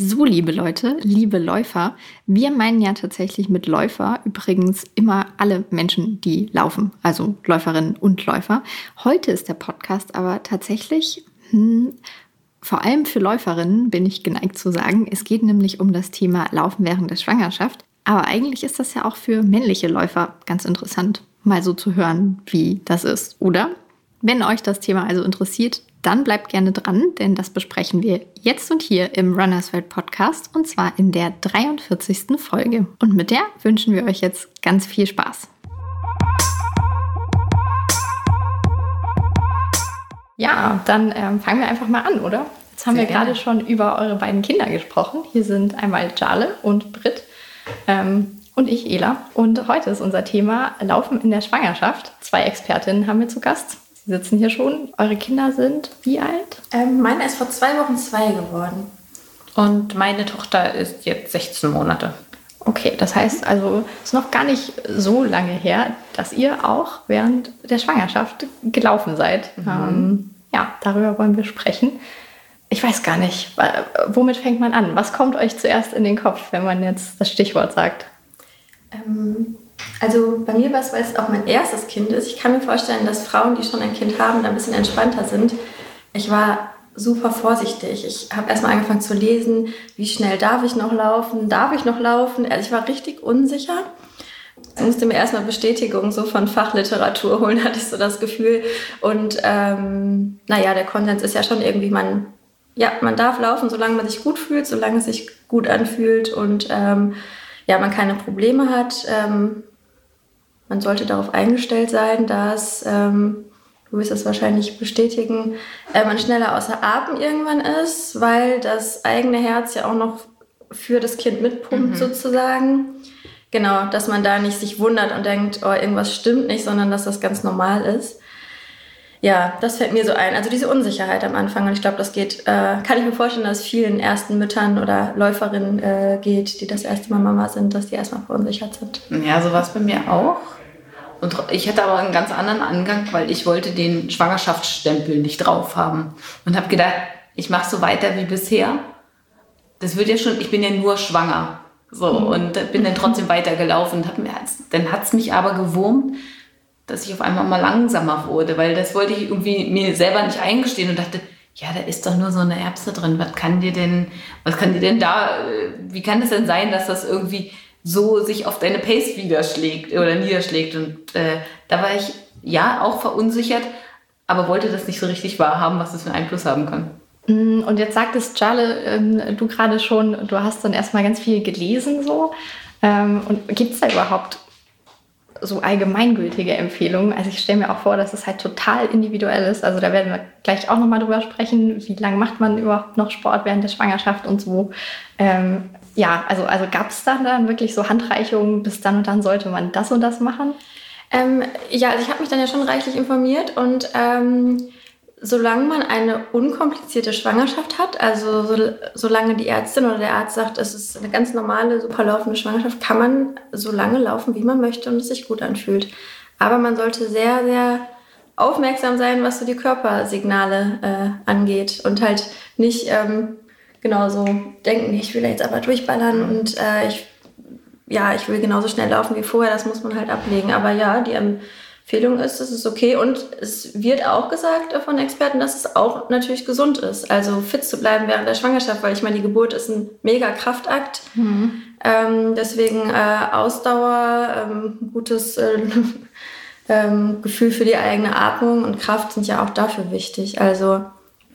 So, liebe Leute, liebe Läufer, wir meinen ja tatsächlich mit Läufer übrigens immer alle Menschen, die laufen, also Läuferinnen und Läufer. Heute ist der Podcast aber tatsächlich, vor allem für Läuferinnen, bin ich geneigt zu sagen. Es geht nämlich um das Thema Laufen während der Schwangerschaft. Aber eigentlich ist das ja auch für männliche Läufer ganz interessant, mal so zu hören, wie das ist, oder? Wenn euch das Thema also interessiert, dann bleibt gerne dran, denn das besprechen wir jetzt und hier im Runners World Podcast und zwar in der 43. Folge. Und mit der wünschen wir euch jetzt ganz viel Spaß. Ja, dann fangen wir einfach mal an, oder? Jetzt haben wir gerade schon über eure beiden Kinder gesprochen. Hier sind einmal Jale und Britt und ich, Ela. Und heute ist unser Thema Laufen in der Schwangerschaft. 2 Expertinnen haben wir zu Gast. Sie sitzen hier schon. Eure Kinder sind wie alt? Meine ist vor 2 Wochen 2 geworden. Und meine Tochter ist jetzt 16 Monate. Okay, das heißt also, es ist noch gar nicht so lange her, dass ihr auch während der Schwangerschaft gelaufen seid. Ja, darüber wollen wir sprechen. Ich weiß gar nicht, womit fängt man an? Was kommt euch zuerst in den Kopf, wenn man jetzt das Stichwort sagt? Also bei mir war es, weil es auch mein erstes Kind ist. Ich kann mir vorstellen, dass Frauen, die schon ein Kind haben, da ein bisschen entspannter sind. Ich war super vorsichtig. Ich habe erstmal angefangen zu lesen, wie schnell darf ich noch laufen? Darf ich noch laufen? Also ich war richtig unsicher. Ich musste mir erstmal Bestätigung so von Fachliteratur holen, hatte ich so das Gefühl. Und der Konsens ist ja schon irgendwie, man darf laufen, solange man sich gut fühlt, solange es sich gut anfühlt und man keine Probleme hat. Man sollte darauf eingestellt sein, dass, du wirst das wahrscheinlich bestätigen, man schneller außer Atem irgendwann ist, weil das eigene Herz ja auch noch für das Kind mitpumpt sozusagen. Genau, dass man da nicht sich wundert und denkt, oh, irgendwas stimmt nicht, sondern dass das ganz normal ist. Ja, das fällt mir so ein. Also diese Unsicherheit am Anfang. Und ich glaube, das geht, kann ich mir vorstellen, dass es vielen ersten Müttern oder Läuferinnen geht, die das erste Mal Mama sind, dass die erstmal verunsichert sind. Ja, so war es bei mir auch. Und ich hatte aber einen ganz anderen Angang, weil ich wollte den Schwangerschaftsstempel nicht drauf haben. Und habe gedacht, ich mache so weiter wie bisher. Das wird ja schon, ich bin ja nur schwanger. So, und bin dann trotzdem weitergelaufen. Dann hat es mich aber gewurmt, dass ich auf einmal mal langsamer wurde, weil das wollte ich irgendwie mir selber nicht eingestehen und dachte, ja, da ist doch nur so eine Erbse drin, wie kann das denn sein, dass das irgendwie so sich auf deine Pace niederschlägt? Und da war ich ja auch verunsichert, aber wollte das nicht so richtig wahrhaben, was das für einen Einfluss haben kann. Und jetzt sagtest Jale, du gerade schon, du hast dann erstmal ganz viel gelesen so. Und gibt es da überhaupt so allgemeingültige Empfehlungen? Also ich stelle mir auch vor, dass es halt total individuell ist. Also da werden wir gleich auch nochmal drüber sprechen, wie lange macht man überhaupt noch Sport während der Schwangerschaft und so. Also gab es dann wirklich so Handreichungen, bis dann und dann sollte man das und das machen? Also ich habe mich dann ja schon reichlich informiert und solange man eine unkomplizierte Schwangerschaft hat, also solange die Ärztin oder der Arzt sagt, es ist eine ganz normale, super laufende Schwangerschaft, kann man so lange laufen, wie man möchte und es sich gut anfühlt. Aber man sollte sehr, sehr aufmerksam sein, was so die Körpersignale angeht und halt nicht so denken, ich will jetzt aber durchballern und ich will genauso schnell laufen wie vorher, das muss man halt ablegen. Aber ja, die Empfehlung ist, es ist okay und es wird auch gesagt von Experten, dass es auch natürlich gesund ist, also fit zu bleiben während der Schwangerschaft, weil ich meine, die Geburt ist ein mega Kraftakt, deswegen Ausdauer, gutes Gefühl für die eigene Atmung und Kraft sind ja auch dafür wichtig, also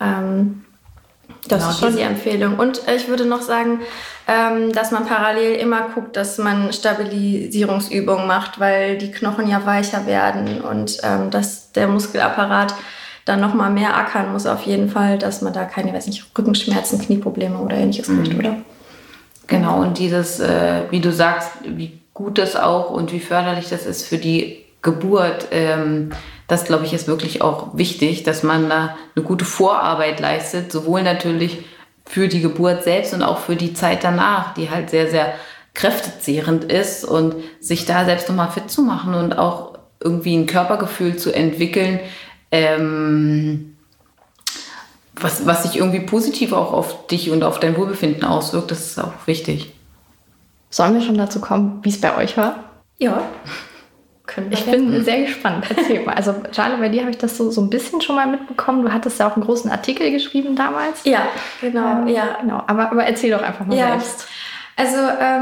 das ist schon die Empfehlung. Und ich würde noch sagen, dass man parallel immer guckt, dass man Stabilisierungsübungen macht, weil die Knochen ja weicher werden und dass der Muskelapparat dann nochmal mehr ackern muss auf jeden Fall, dass man da keine, Rückenschmerzen, Knieprobleme oder ähnliches kriegt, oder? Genau, und dieses, wie du sagst, wie gut das auch und wie förderlich das ist für die Geburt, das, glaube ich, ist wirklich auch wichtig, dass man da eine gute Vorarbeit leistet, sowohl natürlich für die Geburt selbst und auch für die Zeit danach, die halt sehr, sehr kräftezehrend ist und sich da selbst nochmal fit zu machen und auch irgendwie ein Körpergefühl zu entwickeln, was sich irgendwie positiv auch auf dich und auf dein Wohlbefinden auswirkt, das ist auch wichtig. Sollen wir schon dazu kommen, wie es bei euch war? Ja. Ich bin sehr gespannt. Erzähl mal. Also, Jale, bei dir habe ich das so ein bisschen schon mal mitbekommen. Du hattest ja auch einen großen Artikel geschrieben damals. Ja, genau. Genau. Aber erzähl doch einfach mal selbst. Also,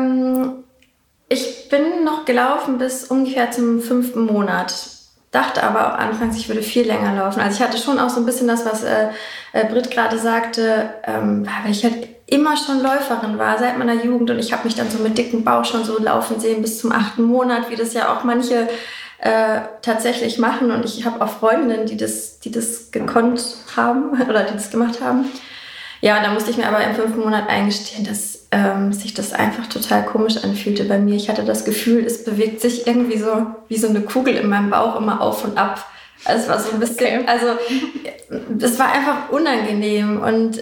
ich bin noch gelaufen bis ungefähr zum 5. Monat. Dachte aber auch anfangs, ich würde viel länger laufen. Also, ich hatte schon auch so ein bisschen das, was Britt gerade sagte, weil ich halt immer schon Läuferin war, seit meiner Jugend. Und ich habe mich dann so mit dickem Bauch schon so laufen sehen bis zum 8. Monat, wie das ja auch manche tatsächlich machen. Und ich habe auch Freundinnen, die das gekonnt haben oder die das gemacht haben. Ja, und da musste ich mir aber im 5. Monat eingestehen, dass sich das einfach total komisch anfühlte bei mir. Ich hatte das Gefühl, es bewegt sich irgendwie so wie so eine Kugel in meinem Bauch immer auf und ab. Also es war so ein bisschen, also es war einfach unangenehm. Und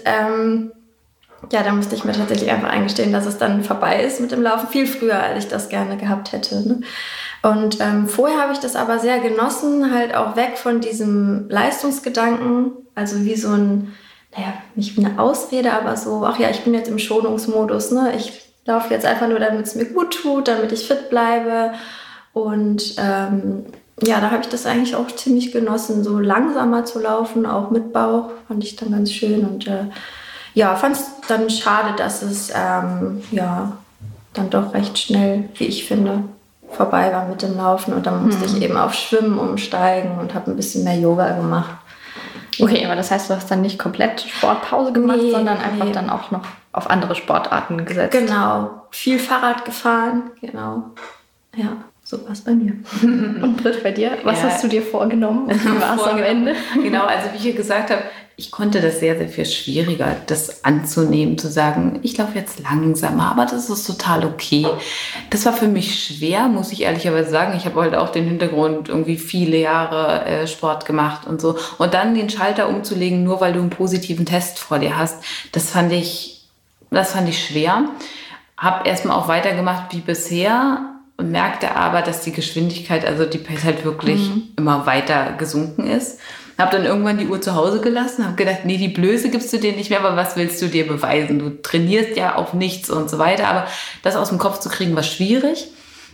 da musste ich mir tatsächlich einfach eingestehen, dass es dann vorbei ist mit dem Laufen. Viel früher, als ich das gerne gehabt hätte. Ne? Und vorher habe ich das aber sehr genossen, halt auch weg von diesem Leistungsgedanken. Also wie so ein, nicht wie eine Ausrede, aber so, ach ja, ich bin jetzt im Schonungsmodus. Ne? Ich laufe jetzt einfach nur, damit es mir gut tut, damit ich fit bleibe. Und da habe ich das eigentlich auch ziemlich genossen, so langsamer zu laufen, auch mit Bauch. Fand ich dann ganz schön und fand es dann schade, dass es dann doch recht schnell, wie ich finde, vorbei war mit dem Laufen. Und dann musste ich eben auf Schwimmen umsteigen und habe ein bisschen mehr Yoga gemacht. Okay, aber das heißt, du hast dann nicht komplett Sportpause gemacht, sondern einfach dann auch noch auf andere Sportarten gesetzt. Genau, viel Fahrrad gefahren, genau. Ja, so war es bei mir. Und Britt, bei dir? Was hast du dir vorgenommen und wie war es am Ende? Genau, also wie ich hier gesagt habe, ich konnte das sehr, sehr viel schwieriger, das anzunehmen, zu sagen, ich laufe jetzt langsamer, aber das ist total okay. Das war für mich schwer, muss ich ehrlicherweise sagen. Ich habe halt auch den Hintergrund, irgendwie viele Jahre Sport gemacht und so. Und dann den Schalter umzulegen, nur weil du einen positiven Test vor dir hast, das fand ich schwer. Habe erstmal auch weitergemacht wie bisher und merkte aber, dass die Geschwindigkeit, also die Pace halt wirklich immer weiter gesunken ist. Habe dann irgendwann die Uhr zu Hause gelassen, habe gedacht, nee, die Blöße gibst du dir nicht mehr, aber was willst du dir beweisen? Du trainierst ja auf nichts und so weiter, aber das aus dem Kopf zu kriegen, war schwierig.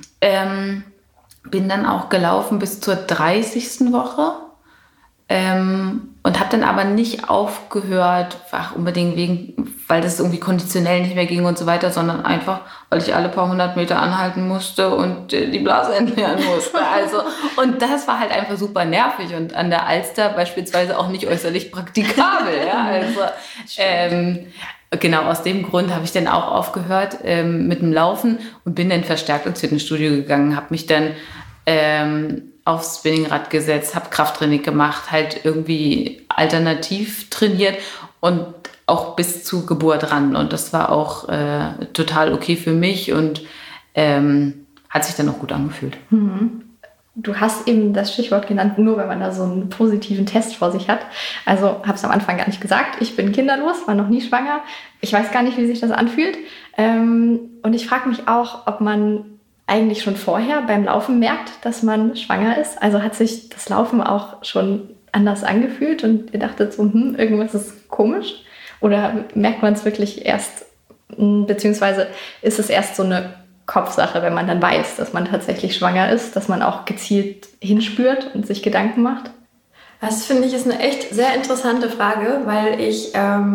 Bin dann auch gelaufen bis zur 30. Woche und habe dann aber nicht aufgehört, unbedingt weil das irgendwie konditionell nicht mehr ging und so weiter, sondern einfach, weil ich alle paar 100 Meter anhalten musste und die Blase entleeren musste. Also, und das war halt einfach super nervig und an der Alster beispielsweise auch nicht äußerlich praktikabel. Ja? Also, genau, aus dem Grund habe ich dann auch aufgehört mit dem Laufen und bin dann verstärkt ins Fitnessstudio gegangen, habe mich dann aufs Spinningrad gesetzt, habe Krafttraining gemacht, halt irgendwie alternativ trainiert und auch bis zur Geburt ran. Und das war auch total okay für mich und hat sich dann auch gut angefühlt. Du hast eben das Stichwort genannt, nur wenn man da so einen positiven Test vor sich hat. Also habe es am Anfang gar nicht gesagt, ich bin kinderlos, war noch nie schwanger. Ich weiß gar nicht, wie sich das anfühlt. Und ich frage mich auch, ob man eigentlich schon vorher beim Laufen merkt, dass man schwanger ist. Also hat sich das Laufen auch schon anders angefühlt und ihr dachtet so, irgendwas ist komisch? Oder merkt man es wirklich erst, beziehungsweise ist es erst so eine Kopfsache, wenn man dann weiß, dass man tatsächlich schwanger ist, dass man auch gezielt hinspürt und sich Gedanken macht? Das finde ich ist eine echt sehr interessante Frage, weil ich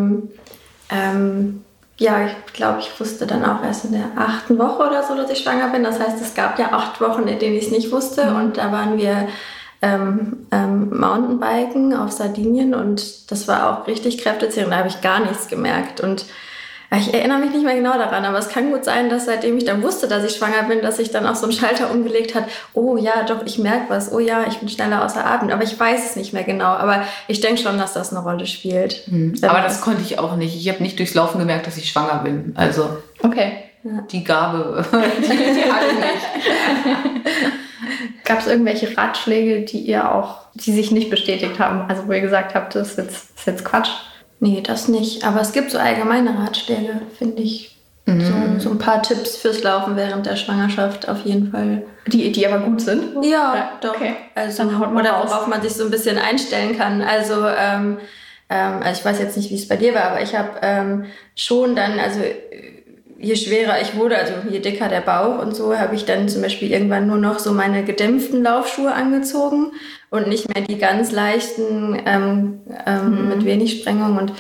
ich glaube, ich wusste dann auch erst in der 8. Woche oder so, dass ich schwanger bin. Das heißt, es gab ja 8 Wochen, in denen ich es nicht wusste. Und da waren wir Mountainbiken auf Sardinien und das war auch richtig kräftezehrend. Da habe ich gar nichts gemerkt. Und ich erinnere mich nicht mehr genau daran, aber es kann gut sein, dass seitdem ich dann wusste, dass ich schwanger bin, dass sich dann auch so ein Schalter umgelegt hat. Oh ja, doch, ich merke was. Oh ja, ich bin schneller außer Atem. Aber ich weiß es nicht mehr genau. Aber ich denke schon, dass das eine Rolle spielt. Aber das konnte ich auch nicht. Ich habe nicht durchs Laufen gemerkt, dass ich schwanger bin. Also die Gabe, die hatte ich nicht. Gab es irgendwelche Ratschläge, die sich nicht bestätigt haben? Also wo ihr gesagt habt, das ist jetzt Quatsch? Nee, das nicht. Aber es gibt so allgemeine Ratschläge, finde ich. So ein paar Tipps fürs Laufen während der Schwangerschaft auf jeden Fall. Die aber gut sind? Ja, doch. Okay. Also, oder worauf man sich so ein bisschen einstellen kann. Also also ich weiß jetzt nicht, wie es bei dir war, aber ich habe schon dann, also je schwerer ich wurde, also je dicker der Bauch und so, habe ich dann zum Beispiel irgendwann nur noch so meine gedämpften Laufschuhe angezogen und nicht mehr die ganz leichten mit wenig Sprengung und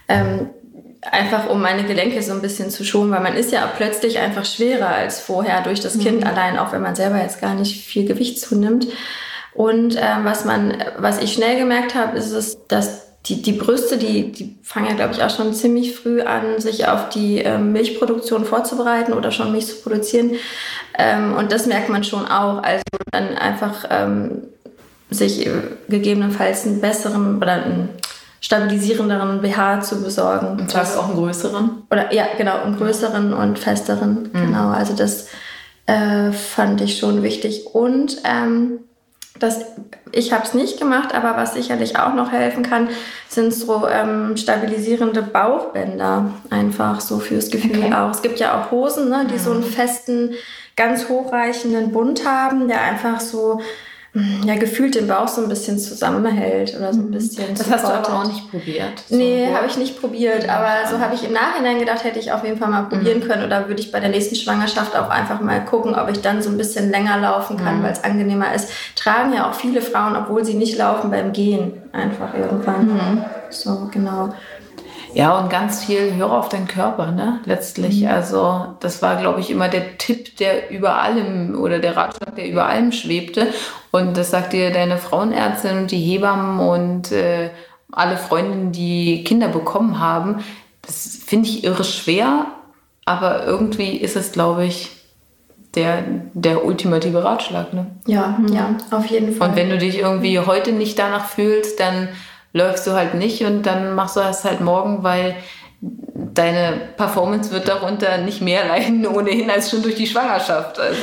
einfach um meine Gelenke so ein bisschen zu schonen, weil man ist ja plötzlich einfach schwerer als vorher durch das Kind allein, auch wenn man selber jetzt gar nicht viel Gewicht zunimmt. Und was ich schnell gemerkt habe, ist es, dass die Brüste, die fangen ja, glaube ich, auch schon ziemlich früh an, sich auf die Milchproduktion vorzubereiten oder schon Milch zu produzieren. Und das merkt man schon auch. Also dann einfach sich gegebenenfalls einen besseren oder einen stabilisierenderen BH zu besorgen. Und zwar auch einen größeren? Oder ja, genau, einen größeren und festeren. Genau, also das fand ich schon wichtig. Und ich habe es nicht gemacht, aber was sicherlich auch noch helfen kann, sind so stabilisierende Bauchbänder. Einfach so fürs Gefühl auch. Es gibt ja auch Hosen, ne, die so einen festen, ganz hochreichenden Bund haben, der einfach so gefühlt den Bauch so ein bisschen zusammenhält oder so ein bisschen. Das hast du aber auch nicht probiert? Nee, habe ich nicht probiert. Aber so habe ich im Nachhinein gedacht, hätte ich auf jeden Fall mal probieren können. Oder würde ich bei der nächsten Schwangerschaft auch einfach mal gucken, ob ich dann so ein bisschen länger laufen kann, weil es angenehmer ist. Tragen ja auch viele Frauen, obwohl sie nicht laufen, beim Gehen einfach irgendwann. So, genau. Ja, und ganz viel hör auf deinen Körper, ne, letztlich. Also das war, glaube ich, immer der Tipp, der über allem oder der Ratschlag, der über allem schwebte. Und das sagt dir deine Frauenärztin und die Hebammen und alle Freundinnen, die Kinder bekommen haben. Das finde ich irre schwer, aber irgendwie ist es, glaube ich, der ultimative Ratschlag, ne? Ja, auf jeden Fall. Und wenn du dich irgendwie heute nicht danach fühlst, dann läufst du halt nicht und dann machst du das halt morgen, weil deine Performance wird darunter nicht mehr leiden ohnehin als schon durch die Schwangerschaft. Also,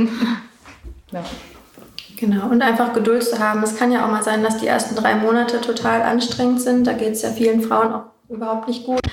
ja. Genau, und einfach Geduld zu haben. Es kann ja auch mal sein, dass die ersten 3 Monate total anstrengend sind. Da geht es ja vielen Frauen auch überhaupt nicht gut.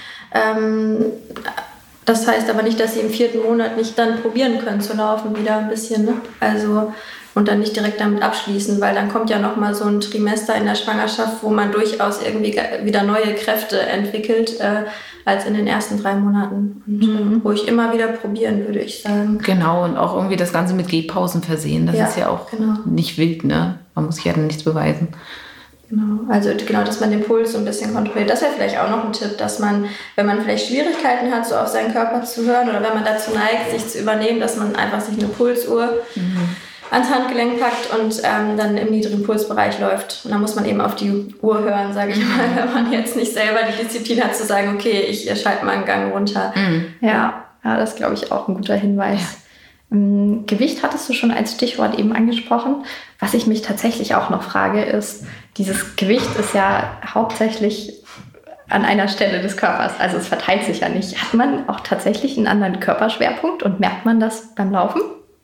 Das heißt aber nicht, dass sie im 4. Monat nicht dann probieren können zu laufen wieder ein bisschen, ne? Also und dann nicht direkt damit abschließen, weil dann kommt ja noch mal so ein Trimester in der Schwangerschaft, wo man durchaus irgendwie wieder neue Kräfte entwickelt, als in den ersten 3 Monaten. Und, wo ich immer wieder probieren, würde ich sagen. Genau, und auch irgendwie das Ganze mit Gehpausen versehen. Das ist ja auch nicht wild, ne? Man muss sich ja dann nichts beweisen. Genau, also dass man den Puls so ein bisschen kontrolliert. Das wäre vielleicht auch noch ein Tipp, dass man, wenn man vielleicht Schwierigkeiten hat, so auf seinen Körper zu hören oder wenn man dazu neigt, sich zu übernehmen, dass man einfach sich eine Pulsuhr ans Handgelenk packt und dann im niedrigen Pulsbereich läuft. Und dann muss man eben auf die Uhr hören, sage ich mal, wenn man jetzt nicht selber die Disziplin hat, zu sagen, okay, ich schalte mal einen Gang runter. Ja, das ist, glaube ich, auch ein guter Hinweis. Ja. Gewicht hattest du schon als Stichwort eben angesprochen. Was ich mich tatsächlich auch noch frage, ist, dieses Gewicht ist ja hauptsächlich an einer Stelle des Körpers. Also es verteilt sich ja nicht. Hat man auch tatsächlich einen anderen Körperschwerpunkt und merkt man das beim Laufen?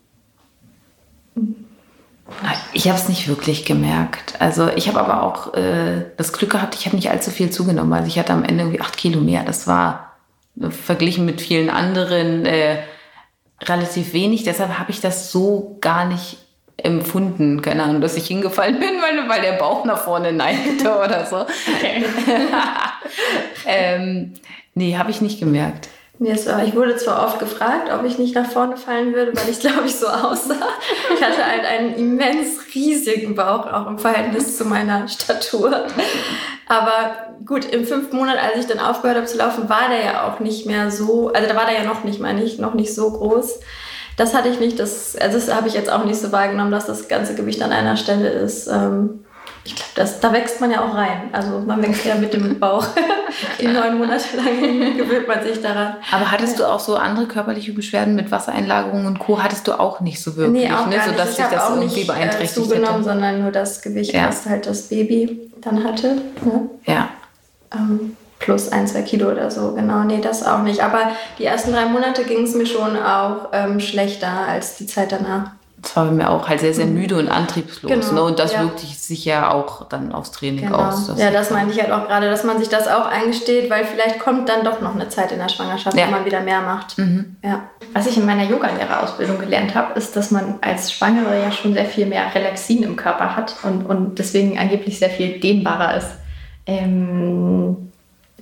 Ich habe es nicht wirklich gemerkt. Also ich habe aber auch das Glück gehabt, ich habe nicht allzu viel zugenommen. Also ich hatte am Ende irgendwie 8 Kilo mehr. Das war verglichen mit vielen anderen relativ wenig. Deshalb habe ich das so gar nicht empfunden. Keine Ahnung, dass ich hingefallen bin, weil der Bauch nach vorne neigte oder so. Okay. Nee, habe ich nicht gemerkt. Nee, ich wurde zwar oft gefragt, ob ich nicht nach vorne fallen würde, weil ich, glaube ich, so aussah. Ich hatte halt einen immens riesigen Bauch, auch im Verhältnis zu meiner Statur. Aber gut, im 5. Monat, als ich dann aufgehört habe zu laufen, war der ja auch nicht mehr so, also da war der ja noch nicht so groß. Das hatte ich nicht, das habe ich jetzt auch nicht so wahrgenommen, dass das ganze Gewicht an einer Stelle ist. Ich glaube, da wächst man ja auch rein. Also man wächst ja mit dem Bauch. Die 9 Monate lang gewöhnt man sich daran. Aber hattest du auch so andere körperliche Beschwerden mit Wassereinlagerungen und Co. hattest du auch nicht so wirklich? Nee, auch ne? gar nicht. Sodass ich sich das auch irgendwie nicht beeinträchtigt zugenommen, hätte. sondern nur das Gewicht, was halt das Baby dann hatte. Ne? Ja. Plus 1-2 Kilo oder so, genau. Nee, das auch nicht. Aber die ersten 3 Monate ging es mir schon auch schlechter als die Zeit danach. Das war bei mir auch halt sehr, sehr müde und antriebslos. Genau, ne? Und das wirkte sich ja auch dann aufs Training aus. Das meinte ich halt auch gerade, dass man sich das auch eingesteht, weil vielleicht kommt dann doch noch eine Zeit in der Schwangerschaft, wo man wieder mehr macht. Ja. Was ich in meiner Yogalehrerausbildung gelernt habe, ist, dass man als Schwangere ja schon sehr viel mehr Relaxin im Körper hat und deswegen angeblich sehr viel dehnbarer ist.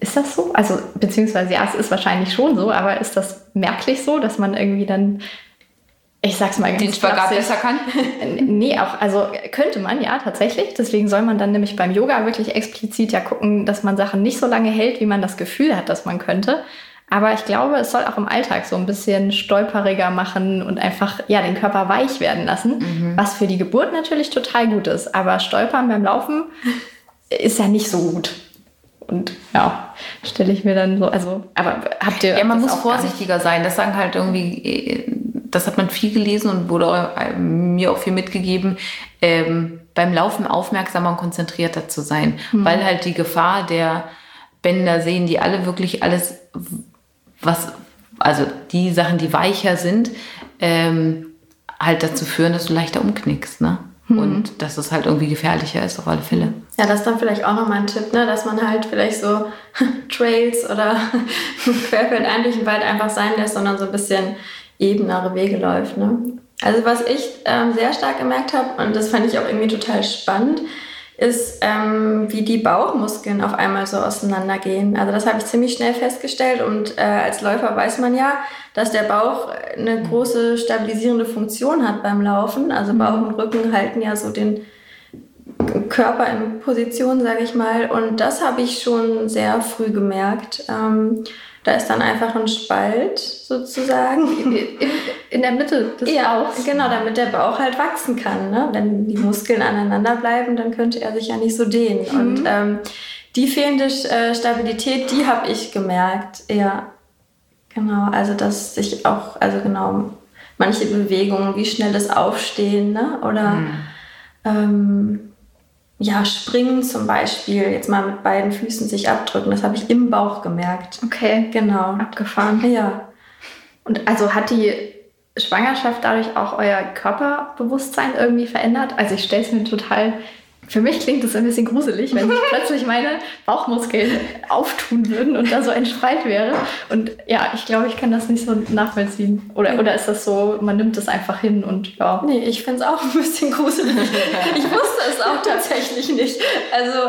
Ist das so? Also, beziehungsweise, ja, es ist wahrscheinlich schon so, aber ist das merklich so, dass man irgendwie dann, ich sag's mal ganz den Spagat besser kann? Nee, auch, also könnte man, ja, tatsächlich. Deswegen soll man dann nämlich beim Yoga wirklich explizit ja gucken, dass man Sachen nicht so lange hält, wie man das Gefühl hat, dass man könnte. Aber ich glaube, es soll auch im Alltag so ein bisschen stolperiger machen und einfach, ja, den Körper weich werden lassen, was für die Geburt natürlich total gut ist. Aber Stolpern beim Laufen ist ja nicht so gut. Und ja, stelle ich mir dann so, also, aber habt ihr... Ja, man muss auch vorsichtiger sein. Das sagen halt irgendwie, das hat man viel gelesen und wurde mir auch viel mitgegeben, beim Laufen aufmerksamer und konzentrierter zu sein. Weil halt die Gefahr der Bänder sehen, die alle wirklich alles, also die Sachen, die weicher sind, halt dazu führen, dass du leichter umknickst, ne? Und dass es halt irgendwie gefährlicher ist auf alle Fälle. Ja, das ist dann vielleicht auch nochmal ein Tipp, ne? Dass man halt vielleicht so Trails oder querfeldein durch den Wald einfach sein lässt, sondern so ein bisschen ebenere Wege läuft. Ne? Also was ich sehr stark gemerkt habe, und das fand ich auch irgendwie total spannend, ist, wie die Bauchmuskeln auf einmal so auseinandergehen. Also das habe ich ziemlich schnell festgestellt und als Läufer weiß man ja, dass der Bauch eine große stabilisierende Funktion hat beim Laufen. Also Bauch und Rücken halten ja so den Körper in Position, sage ich mal. Und das habe ich schon sehr früh gemerkt. Da ist dann einfach ein Spalt sozusagen. In der Mitte des Bauchs. Genau, damit der Bauch halt wachsen kann. Ne? Wenn die Muskeln aneinander bleiben, dann könnte er sich ja nicht so dehnen. Und die fehlende Stabilität, die habe ich gemerkt. Ja, genau. Also, dass sich auch, also genau, manche Bewegungen, wie schnelles Aufstehen, ne? Oder ja, springen zum Beispiel, jetzt mal mit beiden Füßen sich abdrücken, das habe ich im Bauch gemerkt. Okay, genau. Abgefahren. Ja. Und also hat die Schwangerschaft dadurch auch euer Körperbewusstsein irgendwie verändert? Also ich stelle es mir total, für mich klingt das ein bisschen gruselig, wenn sich plötzlich meine Bauchmuskeln auftun würden und da so ein Spalt wäre. Und ja, ich glaube, ich kann das nicht so nachvollziehen. Oder ist das so, man nimmt das einfach hin und ja. Nee, ich finde es auch ein bisschen gruselig. Ich wusste es auch tatsächlich nicht. Also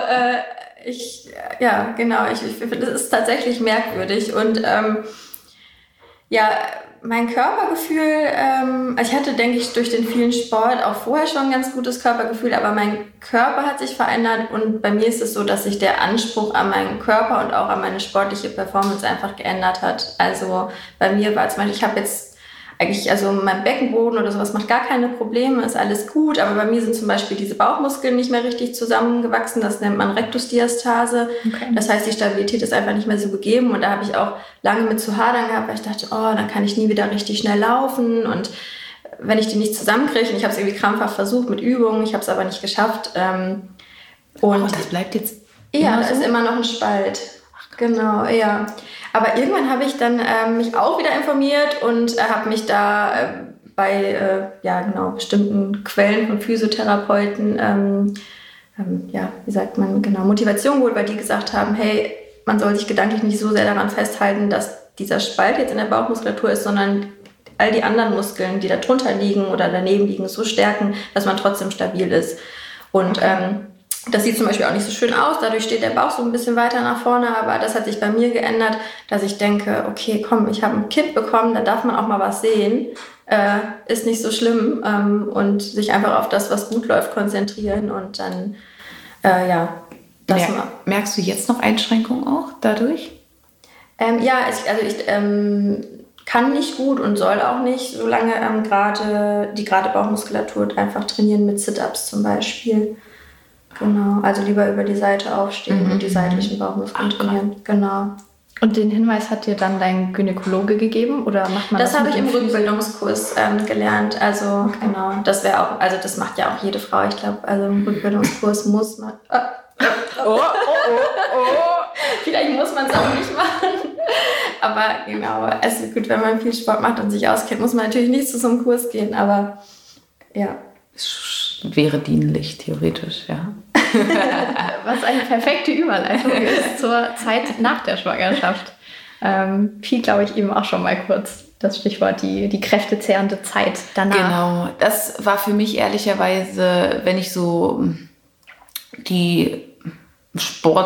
ich finde, das ist tatsächlich merkwürdig. Und ja, mein Körpergefühl, also ich hatte, denke ich, durch den vielen Sport auch vorher schon ein ganz gutes Körpergefühl, aber mein Körper hat sich verändert und bei mir ist es so, dass sich der Anspruch an meinen Körper und auch an meine sportliche Performance einfach geändert hat. Also bei mir war zum Beispiel, ich habe jetzt eigentlich, also mein Beckenboden oder sowas macht gar keine Probleme, ist alles gut, aber bei mir sind zum Beispiel diese Bauchmuskeln nicht mehr richtig zusammengewachsen, das nennt man Rektusdiastase. Okay. Das heißt, die Stabilität ist einfach nicht mehr so gegeben und da habe ich auch lange mit zu hadern gehabt, weil ich dachte, oh, dann kann ich nie wieder richtig schnell laufen und wenn ich die nicht zusammenkriege, und ich habe es irgendwie krampfhaft versucht mit Übungen, ich habe es aber nicht geschafft. Und das bleibt jetzt ja, da ist immer noch ein Spalt. Ach, genau, ja. Aber irgendwann habe ich dann mich auch wieder informiert und habe mich da bei bestimmten Quellen von Physiotherapeuten, wie sagt man, genau, Motivation geholt, weil die gesagt haben, hey, man soll sich gedanklich nicht so sehr daran festhalten, dass dieser Spalt jetzt in der Bauchmuskulatur ist, sondern all die anderen Muskeln, die da drunter liegen oder daneben liegen, so stärken, dass man trotzdem stabil ist. Und das sieht zum Beispiel auch nicht so schön aus, dadurch steht der Bauch so ein bisschen weiter nach vorne, aber das hat sich bei mir geändert, dass ich denke, okay, komm, ich habe ein Kind bekommen, da darf man auch mal was sehen, ist nicht so schlimm und sich einfach auf das, was gut läuft, konzentrieren und dann, Merkst du jetzt noch Einschränkungen auch dadurch? Ich kann nicht gut und soll auch nicht, solange die gerade Bauchmuskulatur einfach trainieren mit Sit-Ups zum Beispiel. Genau, also lieber über die Seite aufstehen und die seitlichen Bauchmuskeln trainieren. Genau. Und den Hinweis hat dir dann dein Gynäkologe gegeben oder macht man das? Das habe ich im Rückbildungskurs gelernt. Also genau, das wäre auch, also das macht ja auch jede Frau. Ich glaube, also im Rückbildungskurs muss man. Vielleicht muss man es auch nicht machen. Aber genau, es ist gut, wenn man viel Sport macht und sich auskennt, muss man natürlich nicht zu so einem Kurs gehen. Aber ja. Wäre dienlich, theoretisch, ja. Was eine perfekte Überleitung ist zur Zeit nach der Schwangerschaft. Fiel, glaube ich, eben auch schon mal kurz das Stichwort, die kräftezehrende Zeit danach. Genau, das war für mich ehrlicherweise, wenn ich so die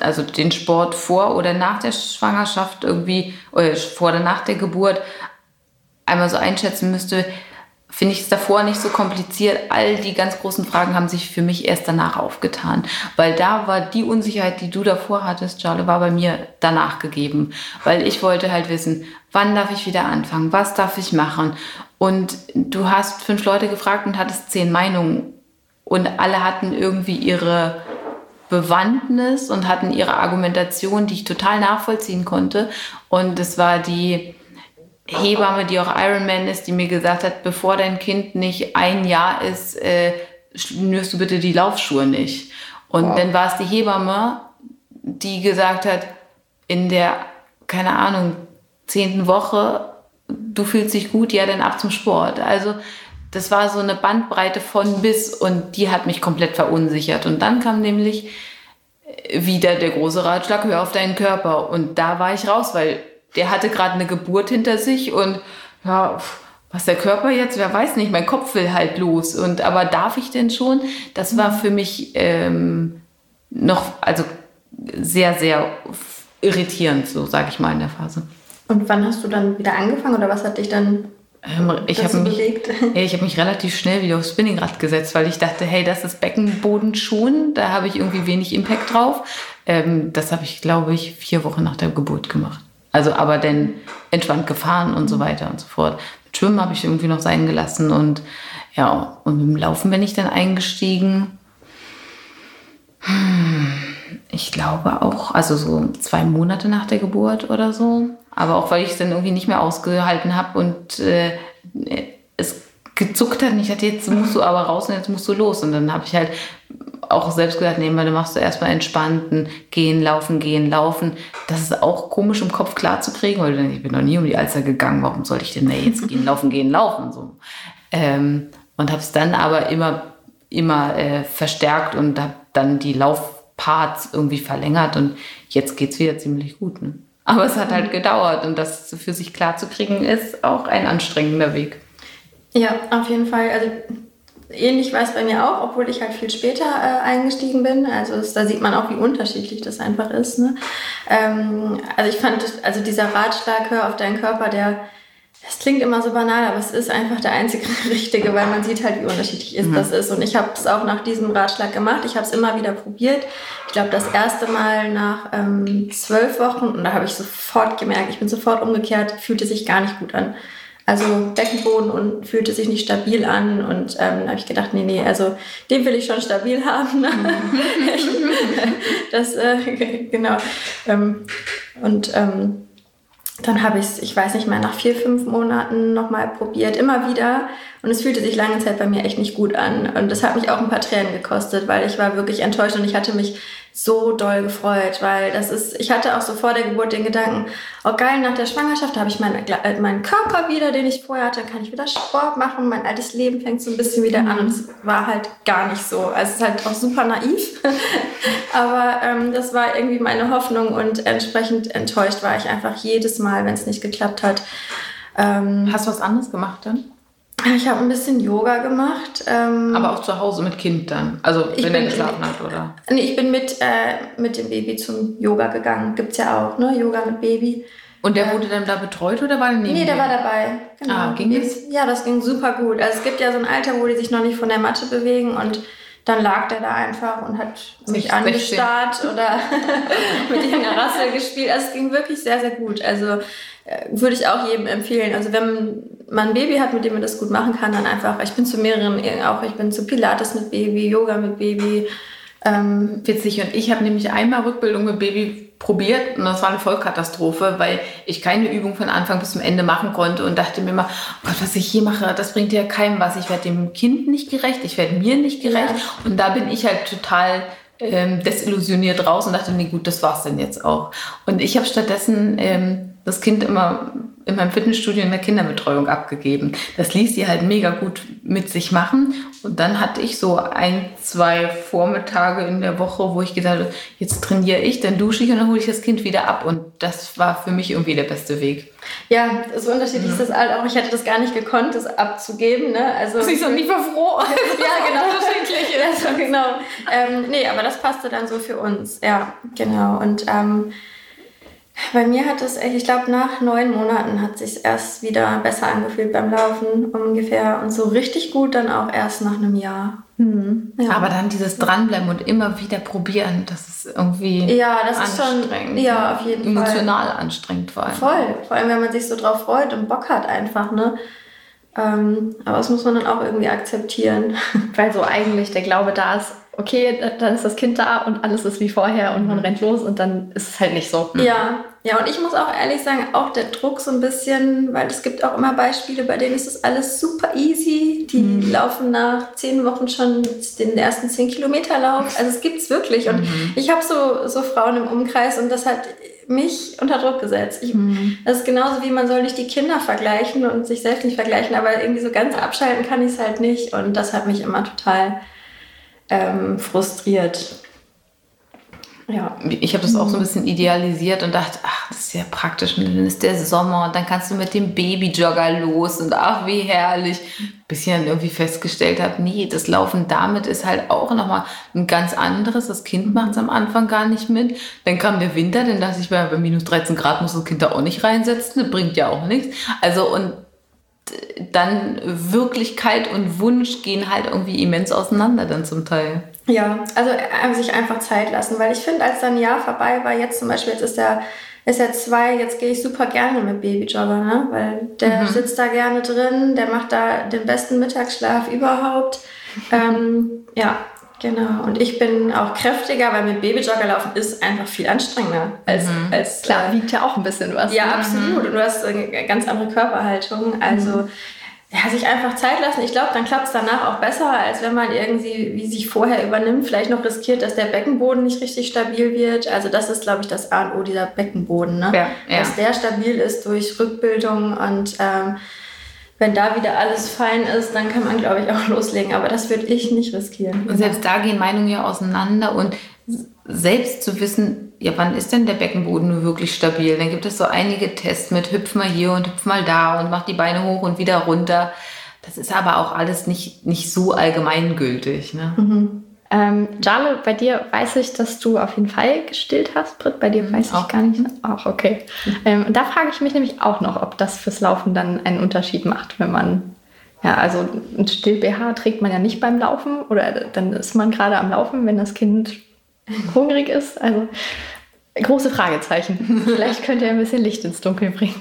also den Sport vor oder nach der Schwangerschaft irgendwie, oder vor oder nach der Geburt einmal so einschätzen müsste, finde ich es davor nicht so kompliziert. All die ganz großen Fragen haben sich für mich erst danach aufgetan. Weil da war die Unsicherheit, die du davor hattest, Charlotte, war bei mir danach gegeben. Weil ich wollte halt wissen, wann darf ich wieder anfangen? Was darf ich machen? Und du hast 5 Leute gefragt und hattest 10 Meinungen. Und alle hatten irgendwie ihre Bewandtnis und hatten ihre Argumentation, die ich total nachvollziehen konnte. Und es war die Hebamme, die auch Ironman ist, die mir gesagt hat, bevor dein Kind nicht 1 Jahr ist, schnürst du bitte die Laufschuhe nicht. Und dann war es die Hebamme, die gesagt hat, in der, keine Ahnung, 10. Woche, du fühlst dich gut, ja, dann ab zum Sport. Also das war so eine Bandbreite von bis und die hat mich komplett verunsichert. Und dann kam nämlich wieder der große Ratschlag, hör auf deinen Körper. Und da war ich raus, weil der hatte gerade eine Geburt hinter sich und ja, was der Körper jetzt, wer weiß nicht, mein Kopf will halt los. Und aber darf ich denn schon? Das war für mich noch, also sehr, sehr irritierend, so sage ich mal in der Phase. Und wann hast du dann wieder angefangen oder was hat dich dann ich habe mich relativ schnell wieder aufs Spinningrad gesetzt, weil ich dachte, hey, das ist Beckenboden schon, da habe ich irgendwie wenig Impact drauf. Das habe ich, glaube ich, 4 Wochen nach der Geburt gemacht. Also aber dann entspannt gefahren und so weiter und so fort. Mit Schwimmen habe ich irgendwie noch sein gelassen und ja, und mit dem Laufen bin ich dann eingestiegen. Ich glaube auch, also so 2 Monate nach der Geburt oder so. Aber auch, weil ich es dann irgendwie nicht mehr ausgehalten habe und es gezuckt hat. Und ich dachte, jetzt musst du aber raus und jetzt musst du los. Und dann habe ich halt auch selbst gesagt, nee, dann machst du erstmal entspannten Gehen, Laufen. Das ist auch komisch im Kopf klar zu kriegen, weil ich bin noch nie um die Alster gegangen. Warum sollte ich denn jetzt gehen, laufen? So. Und habe es dann aber immer verstärkt und habe dann die Laufparts irgendwie verlängert. Und jetzt geht es wieder ziemlich gut, ne? Aber es hat halt gedauert und das für sich klar zu kriegen, ist auch ein anstrengender Weg. Ja, auf jeden Fall. Also ähnlich war es bei mir auch, obwohl ich halt viel später eingestiegen bin. Also da sieht man auch, wie unterschiedlich das einfach ist. Ne? Also ich fand, also dieser Ratschlag, hör auf deinen Körper, das klingt immer so banal, aber es ist einfach der einzige richtige, weil man sieht halt, wie unterschiedlich das ist. Und ich habe es auch nach diesem Ratschlag gemacht. Ich habe es immer wieder probiert. Ich glaube, das erste Mal nach 12 Wochen, und da habe ich sofort gemerkt, ich bin sofort umgekehrt, fühlte sich gar nicht gut an. Also Beckenboden und fühlte sich nicht stabil an. Und da habe ich gedacht, nee, also den will ich schon stabil haben. Genau. Dann habe ich es, ich weiß nicht mehr, nach 4-5 Monaten nochmal probiert, immer wieder. Und es fühlte sich lange Zeit bei mir echt nicht gut an. Und das hat mich auch ein paar Tränen gekostet, weil ich war wirklich enttäuscht und ich hatte mich so doll gefreut, weil ich hatte auch so vor der Geburt den Gedanken, oh geil, nach der Schwangerschaft habe ich meinen Körper wieder, den ich vorher hatte, dann kann ich wieder Sport machen, mein altes Leben fängt so ein bisschen wieder an und es war halt gar nicht so. Also es ist halt auch super naiv, aber das war irgendwie meine Hoffnung und entsprechend enttäuscht war ich einfach jedes Mal, wenn es nicht geklappt hat. Hast du was anderes gemacht dann? Ich habe ein bisschen Yoga gemacht. Aber auch zu Hause mit Kind dann? Also wenn er geschlafen hat, oder? Nee, ich bin mit dem Baby zum Yoga gegangen. Gibt's ja auch, ne? Yoga mit Baby. Und der wurde dann da betreut oder war der neben dir? Nee, der war dabei. Genau. Ah, ging das? Ja, das ging super gut. Also es gibt ja so ein Alter, wo die sich noch nicht von der Matte bewegen und dann lag der da einfach und hat mich angestarrt oder mit irgendeiner Rassel gespielt. Also es ging wirklich sehr, sehr gut. Also würde ich auch jedem empfehlen. Also wenn man ein Baby hat, mit dem man das gut machen kann, dann einfach, ich bin zu mehreren, auch ich bin zu Pilates mit Baby, Yoga mit Baby. Witzig. Und ich habe nämlich einmal Rückbildung mit Baby probiert und das war eine Vollkatastrophe, weil ich keine Übung von Anfang bis zum Ende machen konnte und dachte mir immer, oh Gott, was ich hier mache, das bringt ja keinem was. Ich werde dem Kind nicht gerecht, ich werde mir nicht gerecht. Ja. Und da bin ich halt total desillusioniert raus und dachte, nee gut, das war's denn jetzt auch. Und ich habe stattdessen das Kind immer in meinem Fitnessstudio in der Kinderbetreuung abgegeben. Das ließ sie halt mega gut mit sich machen. Und dann hatte ich so 1-2 Vormittage in der Woche, wo ich gedacht habe, jetzt trainiere ich, dann dusche ich und dann hole ich das Kind wieder ab. Und das war für mich irgendwie der beste Weg. Ja, so unterschiedlich ist das halt auch. Ich hätte das gar nicht gekonnt, das abzugeben. Ne? Also, Sie ist noch nicht mal froh. Ja, genau. Unterschiedlich ist. Also, genau. Nee, aber das passte dann so für uns. Ja, genau. Und bei mir hat es, ich glaube, nach 9 Monaten hat es sich erst wieder besser angefühlt beim Laufen ungefähr. Und so richtig gut dann auch erst nach einem Jahr. Ja. Aber dann dieses Dranbleiben und immer wieder probieren, das ist irgendwie das anstrengend. Ist schon, ja, auf jeden emotional Fall. Emotional anstrengend vor allem. Voll. Vor allem, wenn man sich so drauf freut und Bock hat einfach, ne? Aber das muss man dann auch irgendwie akzeptieren. Weil so eigentlich der Glaube da ist, okay, dann ist das Kind da und alles ist wie vorher und man rennt los und dann ist es halt nicht so. Ja, und ich muss auch ehrlich sagen, auch der Druck so ein bisschen, weil es gibt auch immer Beispiele, bei denen ist das alles super easy. Die laufen nach 10 Wochen schon den ersten 10-Kilometer-Lauf. Also es gibt's wirklich. Und ich habe so Frauen im Umkreis und das hat mich unter Druck gesetzt. Das ist genauso wie man soll nicht die Kinder vergleichen und sich selbst nicht vergleichen, aber irgendwie so ganz abschalten kann ich es halt nicht. Und das hat mich immer total frustriert. Ja. Ich habe das auch so ein bisschen idealisiert und dachte, ach, das ist ja praktisch. Und dann ist der Sommer und dann kannst du mit dem Babyjogger los und ach, wie herrlich. Bis ich dann irgendwie festgestellt habe, nee, das Laufen damit ist halt auch nochmal ein ganz anderes. Das Kind macht es am Anfang gar nicht mit. Dann kam der Winter, dann dachte ich, bei minus 13 Grad muss das Kind da auch nicht reinsetzen. Das bringt ja auch nichts. Also und dann Wirklichkeit und Wunsch gehen halt irgendwie immens auseinander dann zum Teil. Ja, also sich einfach Zeit lassen, weil ich finde, als dann ein Jahr vorbei war, jetzt zum Beispiel, jetzt ist er 2, jetzt gehe ich super gerne mit Babyjogger, ne? Weil der sitzt da gerne drin, der macht da den besten Mittagsschlaf überhaupt. Ja, genau. Und ich bin auch kräftiger, weil mit Babyjogger laufen ist einfach viel anstrengender als klar, wiegt ja auch ein bisschen was. Ja, absolut. Und du hast eine ganz andere Körperhaltung. Also sich einfach Zeit lassen. Ich glaube, dann klappt es danach auch besser, als wenn man irgendwie, wie sich vorher übernimmt, vielleicht noch riskiert, dass der Beckenboden nicht richtig stabil wird. Also das ist, glaube ich, das A und O, dieser Beckenboden. Ne? Ja. Dass der stabil ist durch Rückbildung und wenn da wieder alles fein ist, dann kann man, glaube ich, auch loslegen. Aber das würde ich nicht riskieren. Und selbst da gehen Meinungen ja auseinander und selbst zu wissen, ja, wann ist denn der Beckenboden nur wirklich stabil? Dann gibt es so einige Tests mit hüpf mal hier und hüpf mal da und mach die Beine hoch und wieder runter. Das ist aber auch alles nicht so allgemeingültig. Ne? Jale, bei dir weiß ich, dass du auf jeden Fall gestillt hast. Britt, bei dir weiß ich gar nicht. Ach, okay. Und da frage ich mich nämlich auch noch, ob das fürs Laufen dann einen Unterschied macht, wenn man, ja, also ein Still-BH trägt man ja nicht beim Laufen oder dann ist man gerade am Laufen, wenn das Kind hungrig ist. Also große Fragezeichen. Vielleicht könnt ihr ein bisschen Licht ins Dunkel bringen.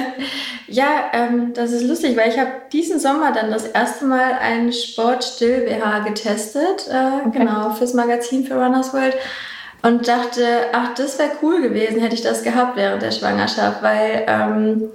Ja, das ist lustig, weil ich habe diesen Sommer dann das erste Mal einen Sport-Still-BH getestet, genau, fürs Magazin für Runners World und dachte, ach, das wäre cool gewesen, hätte ich das gehabt während der Schwangerschaft, weil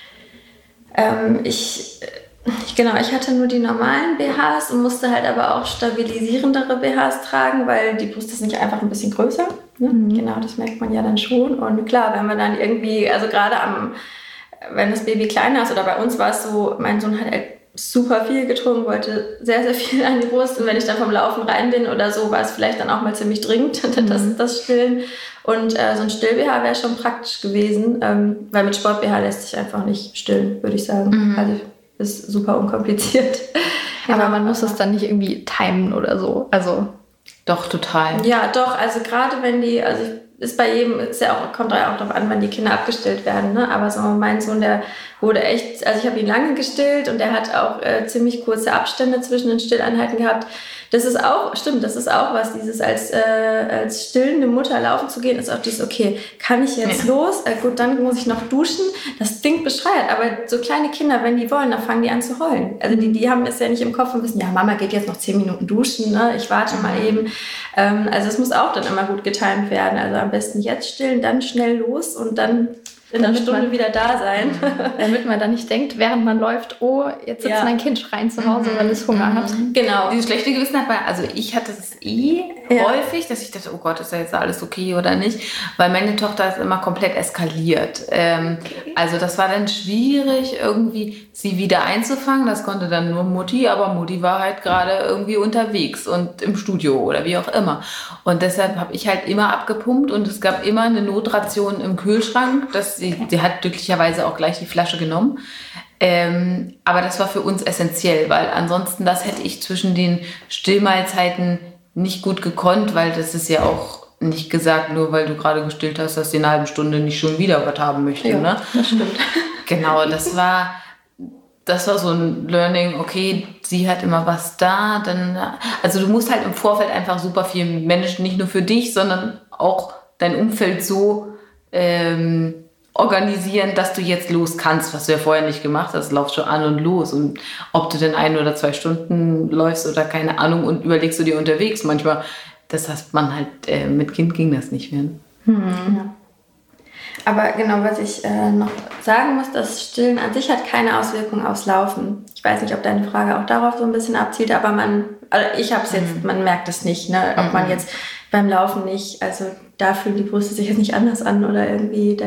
ich hatte nur die normalen BHs und musste halt aber auch stabilisierendere BHs tragen, weil die Brust ist nicht einfach ein bisschen größer. Ne? Genau, das merkt man ja dann schon. Und klar, wenn man dann irgendwie, also gerade wenn das Baby kleiner ist, oder bei uns war es so, mein Sohn hat halt super viel getrunken, wollte sehr, sehr viel an die Brust. Und wenn ich dann vom Laufen rein bin oder so, war es vielleicht dann auch mal ziemlich dringend, das Stillen. Und so ein Still-BH wäre schon praktisch gewesen, weil mit Sport-BH lässt sich einfach nicht stillen, würde ich sagen. Also ist super unkompliziert. Aber man muss es dann nicht irgendwie timen oder so. Also doch, total. Ja, doch. Also gerade wenn ist bei jedem, kommt ja auch darauf an, wann die Kinder abgestillt werden. Ne? Aber so mein Sohn, der wurde echt, also ich habe ihn lange gestillt und der hat auch ziemlich kurze Abstände zwischen den Stilleinheiten gehabt. Das ist auch was, dieses als stillende Mutter laufen zu gehen, ist auch dieses, okay, kann ich jetzt los? Gut, dann muss ich noch duschen. Das klingt bescheuert, aber so kleine Kinder, wenn die wollen, dann fangen die an zu heulen. Also die haben es ja nicht im Kopf und wissen, ja, Mama geht jetzt noch 10 Minuten duschen, ne? Ich warte mal eben. Also es muss auch dann immer gut getimt werden. Also am besten jetzt stillen, dann schnell los und dann in einer Stunde wieder da sein. Damit man dann nicht denkt, während man läuft, oh, jetzt sitzt mein Kind schreien zu Hause, weil es Hunger hat. Genau. Dieses schlechte Gewissen hat also ich hatte es häufig, dass ich dachte, oh Gott, ist da jetzt alles okay oder nicht? Weil meine Tochter ist immer komplett eskaliert. Also das war dann schwierig, irgendwie sie wieder einzufangen. Das konnte dann nur Mutti, aber Mutti war halt gerade irgendwie unterwegs und im Studio oder wie auch immer. Und deshalb habe ich halt immer abgepumpt und es gab immer eine Notration im Kühlschrank. Sie hat glücklicherweise auch gleich die Flasche genommen. Aber das war für uns essentiell, weil ansonsten das hätte ich zwischen den Stillmahlzeiten nicht gut gekonnt, weil das ist ja auch nicht gesagt, nur weil du gerade gestillt hast, dass sie eine halbe Stunde nicht schon wieder was haben möchte. Ja, ne? Das stimmt. Genau, das war so ein Learning, okay, sie hat immer was da, also du musst halt im Vorfeld einfach super viel managen, nicht nur für dich, sondern auch dein Umfeld so organisieren, dass du jetzt los kannst, was du ja vorher nicht gemacht hast, laufst schon an und los und ob du denn 1 oder 2 Stunden läufst oder keine Ahnung und überlegst du dir unterwegs, manchmal, das heißt man halt, mit Kind ging das nicht mehr. Ja. Aber genau, was ich noch sagen muss, das Stillen an sich hat keine Auswirkung aufs Laufen. Ich weiß nicht, ob deine Frage auch darauf so ein bisschen abzielt, aber ich habe es jetzt, man merkt es nicht, ne? Ob man jetzt beim Laufen nicht, also da fühlen die Brüste sich jetzt nicht anders an oder irgendwie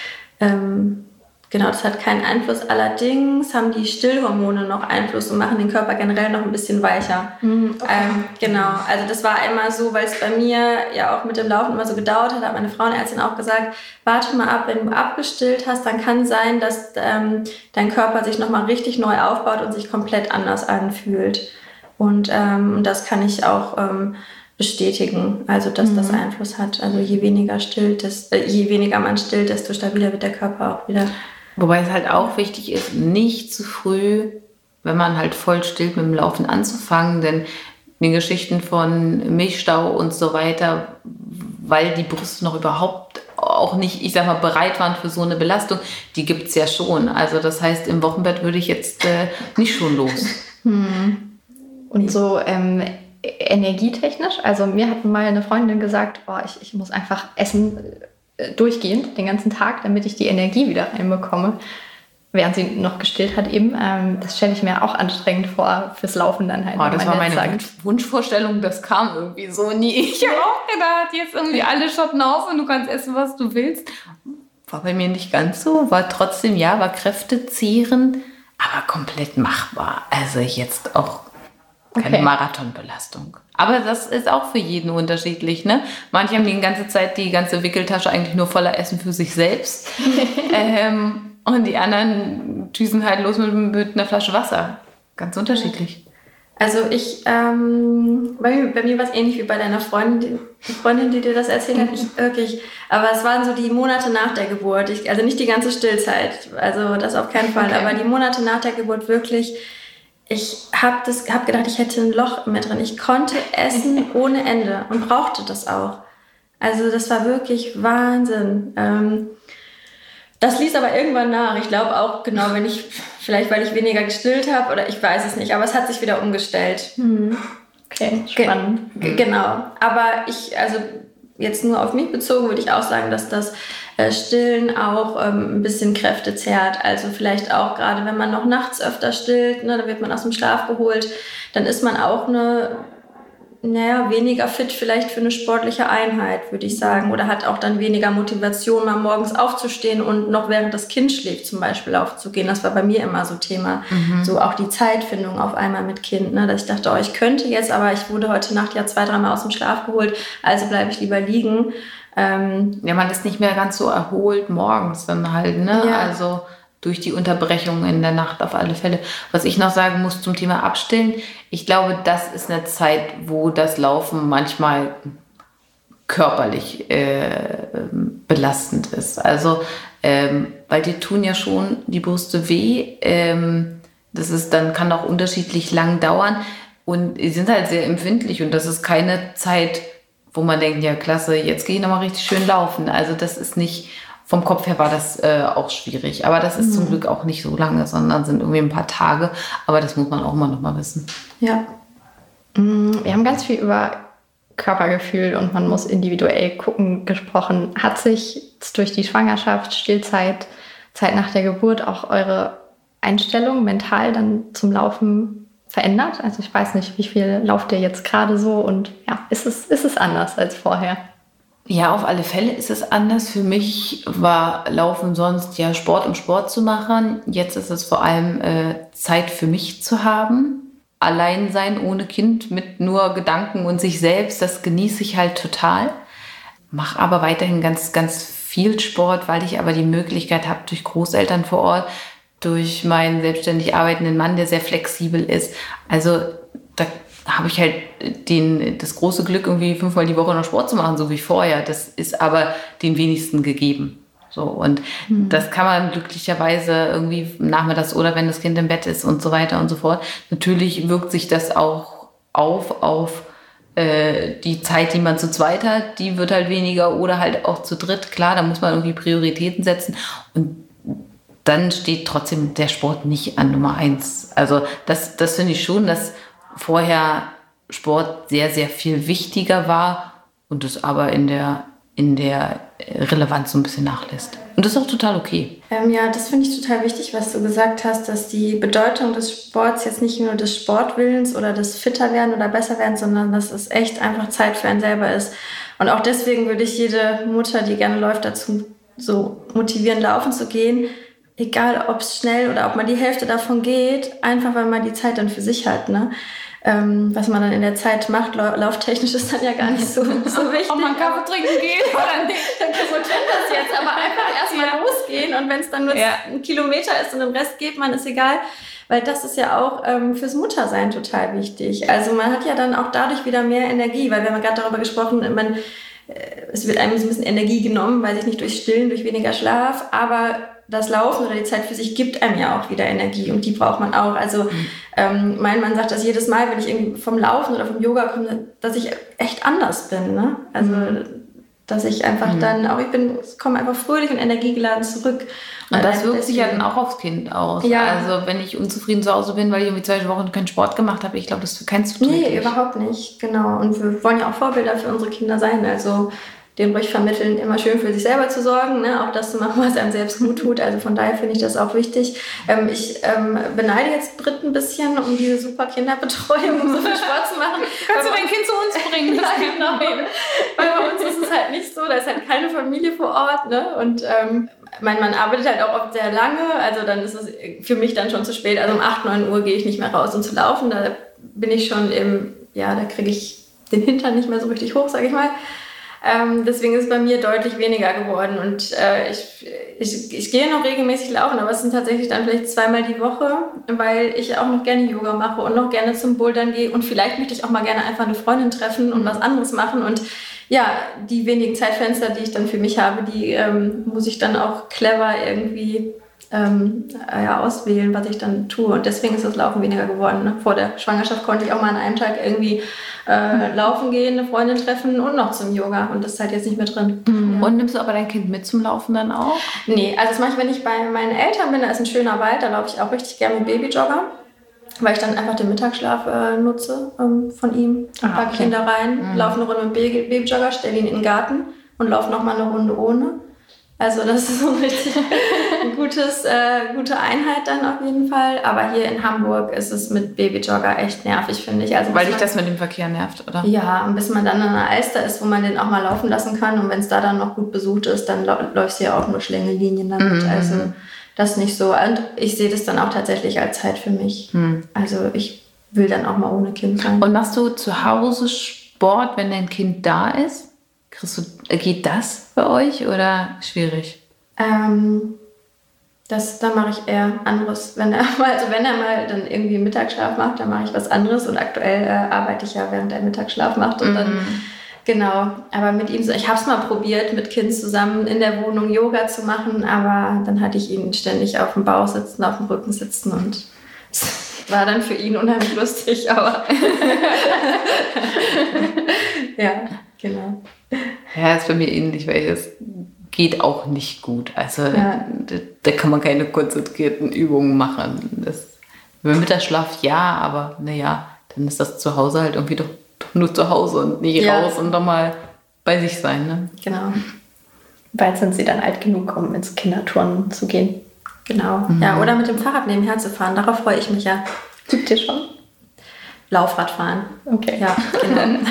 genau, das hat keinen Einfluss. Allerdings haben die Stillhormone noch Einfluss und machen den Körper generell noch ein bisschen weicher. Okay. Genau, also das war einmal so, weil es bei mir ja auch mit dem Laufen immer so gedauert hat meine Frauenärztin auch gesagt, warte mal ab, wenn du abgestillt hast, dann kann sein, dass dein Körper sich nochmal richtig neu aufbaut und sich komplett anders anfühlt. Und das kann ich auch bestätigen, also dass das Einfluss hat. Also je weniger man stillt, desto stabiler wird der Körper auch wieder. Wobei es halt auch wichtig ist, nicht zu früh, wenn man halt voll stillt, mit dem Laufen anzufangen, denn die Geschichten von Milchstau und so weiter, weil die Brüste noch überhaupt auch nicht, ich sag mal, bereit waren für so eine Belastung, die gibt's ja schon. Also das heißt, im Wochenbett würde ich jetzt nicht schon los. Und so energietechnisch, also mir hat mal eine Freundin gesagt, ich muss einfach essen durchgehend den ganzen Tag, damit ich die Energie wieder reinbekomme, während sie noch gestillt hat eben. Das stelle ich mir auch anstrengend vor, fürs Laufen dann halt. Das war meine Wunschvorstellung, das kam irgendwie so nie. Ich habe auch gedacht, jetzt irgendwie alle Schotten auf und du kannst essen, was du willst. War bei mir nicht ganz so, war trotzdem, war kräftezehrend, aber komplett machbar. Also jetzt auch keine Marathonbelastung. Aber das ist auch für jeden unterschiedlich, ne? Manche haben die ganze Zeit die ganze Wickeltasche eigentlich nur voller Essen für sich selbst. Und die anderen düsen halt los mit einer Flasche Wasser. Ganz unterschiedlich. Also bei mir war es ähnlich wie bei deiner Freundin, die dir das erzählt hat. Nicht wirklich. Aber es waren so die Monate nach der Geburt. Also nicht die ganze Stillzeit. Also das auf keinen Fall. Okay. Aber die Monate nach der Geburt wirklich. Ich hab gedacht, ich hätte ein Loch in mir drin. Ich konnte essen ohne Ende und brauchte das auch. Also das war wirklich Wahnsinn. Das ließ aber irgendwann nach. Ich glaube auch, genau, vielleicht weil ich weniger gestillt habe oder ich weiß es nicht, aber es hat sich wieder umgestellt. Okay, spannend. Genau. Aber jetzt nur auf mich bezogen, würde ich auch sagen, dass das Stillen auch ein bisschen Kräfte zehrt. Also vielleicht auch gerade, wenn man noch nachts öfter stillt, ne, da wird man aus dem Schlaf geholt, dann ist man auch weniger fit vielleicht für eine sportliche Einheit, würde ich sagen. Oder hat auch dann weniger Motivation, mal morgens aufzustehen und noch während das Kind schläft zum Beispiel aufzugehen. Das war bei mir immer so Thema. So auch die Zeitfindung auf einmal mit Kind. Ne? Dass ich dachte, ich könnte jetzt, aber ich wurde heute Nacht 2-3 Mal aus dem Schlaf geholt, also bleibe ich lieber liegen. Man ist nicht mehr ganz so erholt morgens dann halt, ne? Ja. Also durch die Unterbrechung in der Nacht auf alle Fälle. Was ich noch sagen muss zum Thema Abstillen, ich glaube, das ist eine Zeit, wo das Laufen manchmal körperlich belastend ist. Also, weil die tun ja schon die Brüste weh. Kann auch unterschiedlich lang dauern und die sind halt sehr empfindlich und das ist keine Zeit, wo man denkt, ja klasse, jetzt gehe ich nochmal richtig schön laufen. Also das ist nicht, vom Kopf her war das auch schwierig. Aber das ist zum Glück auch nicht so lange, sondern sind irgendwie ein paar Tage. Aber das muss man auch mal nochmal wissen. Ja. Wir haben ganz viel über Körpergefühl und man muss individuell gucken gesprochen. Hat sich durch die Schwangerschaft, Stillzeit, Zeit nach der Geburt auch eure Einstellung mental dann zum Laufen verändert? Also ich weiß nicht, wie viel lauft ihr jetzt gerade so und ja, ist es anders als vorher? Ja, auf alle Fälle ist es anders. Für mich war Laufen sonst ja Sport, um Sport zu machen. Jetzt ist es vor allem Zeit für mich zu haben. Allein sein ohne Kind mit nur Gedanken und sich selbst, das genieße ich halt total. Mache aber weiterhin ganz, ganz viel Sport, weil ich aber die Möglichkeit habe, durch Großeltern vor Ort, durch meinen selbstständig arbeitenden Mann, der sehr flexibel ist. Also da habe ich halt das große Glück, irgendwie 5-mal die Woche noch Sport zu machen, so wie vorher. Das ist aber den wenigsten gegeben. So, und das kann man glücklicherweise irgendwie nachmittags oder wenn das Kind im Bett ist und so weiter und so fort. Natürlich wirkt sich das auch auf die Zeit, die man zu zweit hat, die wird halt weniger oder halt auch zu dritt. Klar, da muss man irgendwie Prioritäten setzen und dann steht trotzdem der Sport nicht an Nummer 1. Also das finde ich schon, dass vorher Sport sehr, sehr viel wichtiger war und es aber in der Relevanz so ein bisschen nachlässt. Und das ist auch total okay. Ja, das finde ich total wichtig, was du gesagt hast, dass die Bedeutung des Sports jetzt nicht nur des Sportwillens oder des Fitterwerden oder Besserwerden, sondern dass es echt einfach Zeit für einen selber ist. Und auch deswegen würde ich jede Mutter, die gerne läuft, dazu so motivieren, laufen zu gehen. Egal, ob es schnell oder ob man die Hälfte davon geht, einfach weil man die Zeit dann für sich hat, ne? Was man dann in der Zeit macht, lauftechnisch ist dann ja gar nicht so wichtig. Ob man Kaffee trinken geht oder nicht. So klingt das jetzt, aber einfach erstmal losgehen und wenn es dann nur ein Kilometer ist und den Rest geht man, ist egal. Weil das ist ja auch fürs Muttersein total wichtig. Also man hat ja dann auch dadurch wieder mehr Energie, weil wir haben gerade darüber gesprochen, es wird einem so ein bisschen Energie genommen, weiß ich nicht, durch Stillen, durch weniger Schlaf, aber das Laufen oder die Zeit für sich gibt einem ja auch wieder Energie und die braucht man auch. Also mein Mann sagt das jedes Mal, wenn ich irgendwie vom Laufen oder vom Yoga komme, dass ich echt anders bin. Ne? Also dass ich einfach dann auch, ich komme einfach fröhlich und energiegeladen zurück. Und das wirkt sich ja dann auch aufs Kind aus. Ja. Also wenn ich unzufrieden zu Hause bin, weil ich irgendwie 2 Wochen keinen Sport gemacht habe, ich glaube, das ist für keinen zuträglich. Nee, überhaupt nicht, genau. Und wir wollen ja auch Vorbilder für unsere Kinder sein, also denen ruhig vermitteln, immer schön für sich selber zu sorgen, ne? Auch das zu machen, was einem selbst gut tut. Also von daher finde ich das auch wichtig. Ich beneide jetzt Brit ein bisschen, um diese super Kinderbetreuung, um so viel Sport zu machen. Kannst du dein Kind zu uns bringen? Ja, genau. Weil bei uns ist es halt nicht so, da ist halt keine Familie vor Ort, ne? Und mein Mann arbeitet halt auch oft sehr lange, also dann ist es für mich dann schon zu spät. Also um 8, 9 Uhr gehe ich nicht mehr raus, um zu laufen. Da bin ich schon da kriege ich den Hintern nicht mehr so richtig hoch, sage ich mal. Deswegen ist es bei mir deutlich weniger geworden und ich gehe noch regelmäßig laufen, aber es sind tatsächlich dann vielleicht 2-mal die Woche, weil ich auch noch gerne Yoga mache und noch gerne zum Bouldern gehe und vielleicht möchte ich auch mal gerne einfach eine Freundin treffen und was anderes machen und ja, die wenigen Zeitfenster, die ich dann für mich habe, die muss ich dann auch clever irgendwie auswählen, was ich dann tue. Und deswegen ist das Laufen weniger geworden. Ne? Vor der Schwangerschaft konnte ich auch mal an einem Tag irgendwie laufen gehen, eine Freundin treffen und noch zum Yoga. Und das ist halt jetzt nicht mehr drin. Mhm. Ja. Und nimmst du aber dein Kind mit zum Laufen dann auch? Nee, also das mache ich, wenn ich bei meinen Eltern bin, da ist ein schöner Wald, da laufe ich auch richtig gerne mit Babyjogger, weil ich dann einfach den Mittagsschlaf nutze von ihm. Packe ich ihn da rein, laufe eine Runde mit Babyjogger, stelle ihn in den Garten und laufe nochmal eine Runde ohne. Also das ist so eine richtig gute Einheit dann auf jeden Fall. Aber hier in Hamburg ist es mit Babyjogger echt nervig, finde ich. Also, weil dich das mit dem Verkehr nervt, oder? Ja, und bis man dann an der Alster ist, wo man den auch mal laufen lassen kann. Und wenn es da dann noch gut besucht ist, dann läufst du ja auch nur Schlängelinien damit. Also das nicht so. Und ich sehe das dann auch tatsächlich als Zeit für mich. Also ich will dann auch mal ohne Kind sein. Und machst du zu Hause Sport, wenn dein Kind da ist? Geht das bei euch oder schwierig? Da mache ich eher anderes. Wenn er mal dann irgendwie Mittagsschlaf macht, dann mache ich was anderes. Und aktuell arbeite ich ja, während er Mittagsschlaf macht. Und dann, genau, aber mit ihm so, ich habe es mal probiert, mit Kind zusammen in der Wohnung Yoga zu machen, aber dann hatte ich ihn ständig auf dem Bauch sitzen, auf dem Rücken sitzen und es war dann für ihn unheimlich lustig, aber ja, genau. Ja, ist bei mir ähnlich, weil es geht auch nicht gut. Also da kann man keine konzentrierten Übungen machen. Beim Mittagsschlaf ja, aber naja, dann ist das zu Hause halt irgendwie doch nur zu Hause und nicht raus und doch mal bei sich sein. Ne? Genau. Bald sind sie dann alt genug, um ins Kinderturnen zu gehen. Genau. Ja, oder mit dem Fahrrad nebenher zu fahren. Darauf freue ich mich ja. Übt ihr schon? Laufradfahren. Okay. Ja, genau.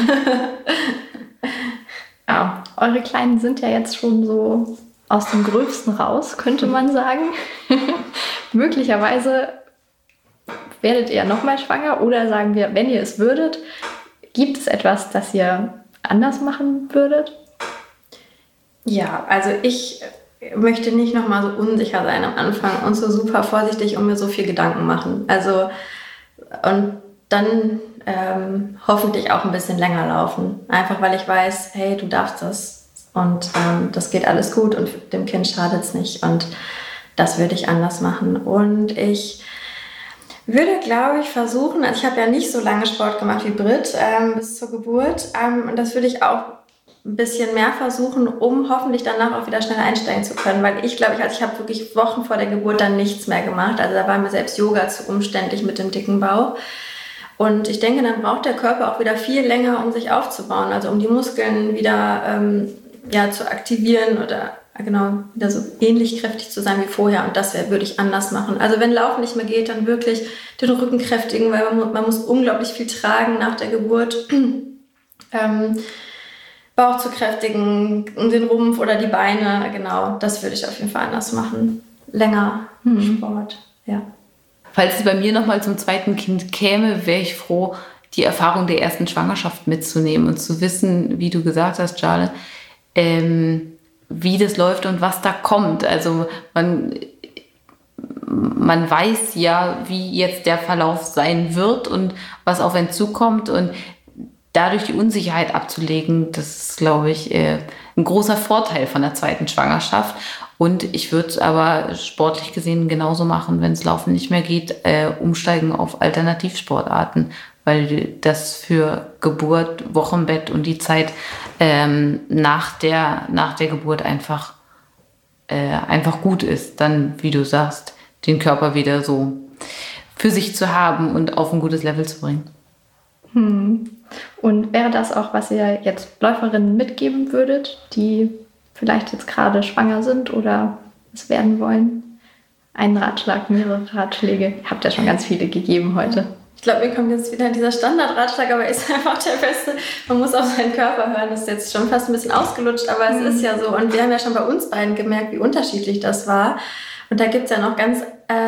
Ja, eure Kleinen sind ja jetzt schon so aus dem Gröbsten raus, könnte man sagen. Möglicherweise werdet ihr nochmal schwanger oder sagen wir, wenn ihr es würdet, gibt es etwas, das ihr anders machen würdet? Ja, also ich möchte nicht nochmal so unsicher sein am Anfang und so super vorsichtig und mir so viel Gedanken machen. Also und dann hoffentlich auch ein bisschen länger laufen. Einfach weil ich weiß, hey, du darfst das und das geht alles gut und dem Kind schadet es nicht und das würde ich anders machen. Und ich würde, glaube ich, versuchen, also ich habe ja nicht so lange Sport gemacht wie Britt bis zur Geburt und das würde ich auch ein bisschen mehr versuchen, um hoffentlich danach auch wieder schnell einsteigen zu können, weil ich glaube, ich habe wirklich Wochen vor der Geburt dann nichts mehr gemacht, also da war mir selbst Yoga zu umständlich mit dem dicken Bauch. Und ich denke, dann braucht der Körper auch wieder viel länger, um sich aufzubauen, also um die Muskeln wieder zu aktivieren oder genau wieder so ähnlich kräftig zu sein wie vorher. Und das würde ich anders machen. Also wenn Laufen nicht mehr geht, dann wirklich den Rücken kräftigen, weil man muss unglaublich viel tragen nach der Geburt. Bauch zu kräftigen, den Rumpf oder die Beine, genau, das würde ich auf jeden Fall anders machen. Länger Sport, ja. Falls es bei mir nochmal zum zweiten Kind käme, wäre ich froh, die Erfahrung der ersten Schwangerschaft mitzunehmen und zu wissen, wie du gesagt hast, Charlotte, wie das läuft und was da kommt. Also man weiß ja, wie jetzt der Verlauf sein wird und was auf einen zukommt und dadurch die Unsicherheit abzulegen, das ist, glaube ich, ein großer Vorteil von der zweiten Schwangerschaft. Und ich würde es aber sportlich gesehen genauso machen, wenn es Laufen nicht mehr geht, umsteigen auf Alternativsportarten, weil das für Geburt, Wochenbett und die Zeit nach der Geburt einfach gut ist. Dann, wie du sagst, den Körper wieder so für sich zu haben und auf ein gutes Level zu bringen. Und wäre das auch, was ihr jetzt Läuferinnen mitgeben würdet, die vielleicht jetzt gerade schwanger sind oder es werden wollen? Einen Ratschlag, mehrere Ratschläge. Ihr habt ja schon ganz viele gegeben heute. Ich glaube, mir kommt jetzt wieder dieser Standardratschlag, aber ist einfach der beste. Man muss auf seinen Körper hören. Das ist jetzt schon fast ein bisschen ausgelutscht, aber es ist ja so. Und wir haben ja schon bei uns beiden gemerkt, wie unterschiedlich das war. Und da gibt es ja noch ganz